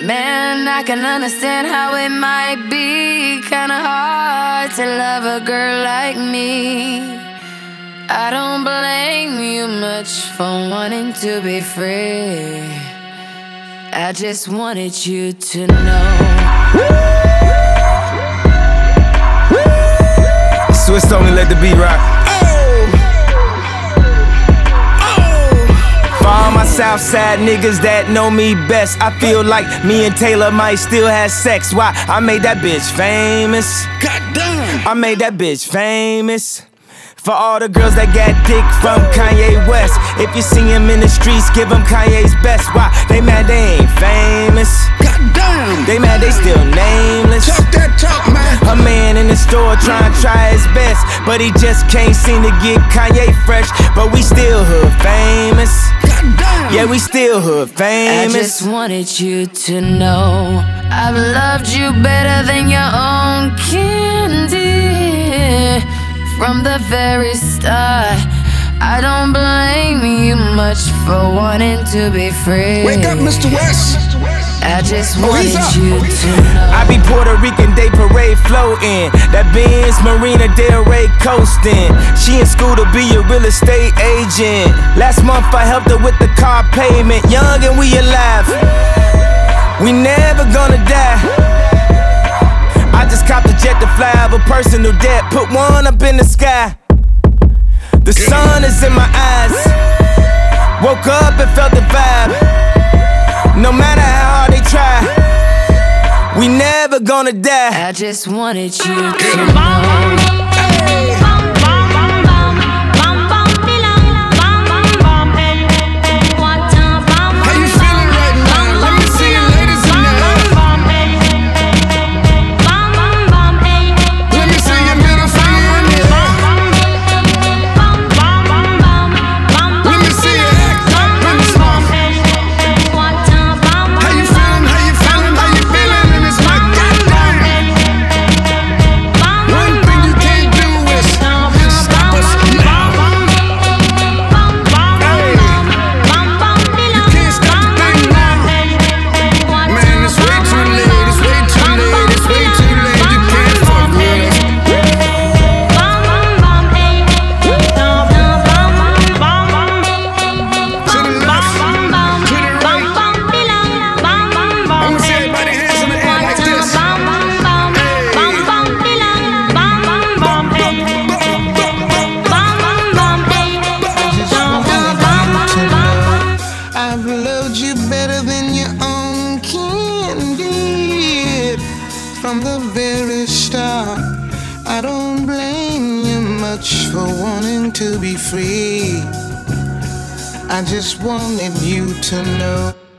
Man, I can understand how it might be kinda hard to love a girl like me. I don't blame you much for wanting to be free. I just wanted you to know. Swiss only let the beat rock. For all my Southside niggas that know me best, I feel like me and Taylor might still have sex. Why? I made that bitch famous. Goddamn! I made that bitch famous. For all the girls that got dick from Kanye West, if you see him in the streets, give him Kanye's best. Why? They mad they ain't famous. Goddamn! They mad they still nameless. Talk that talk, man. A man in the store trying to try his best, but he just can't seem to get Kanye fresh. But we still hood famous. Goddamn! Yeah, we still hood famous. I just wanted you to know I've loved you better than your own candy. From the very start, I don't blame you much for wanting to be free. Wake up, Mr. West. I just Oh, wanted he's up. you to know. I be Puerto Rican Day Parade floating. That Benz Marina Del Rey coasting. She in school to be a real estate agent. Last month I helped her with the car payment. Young and we alive. We never gonna die. I just copped a jet to fly over personal debt. Put one up in the sky. The sun is in my eyes. Woke up and felt the vibe. No matter how hard they try, we never gonna die. I just wanted you to know. From the very start, I don't blame you much for wanting to be free. I just wanted you to know.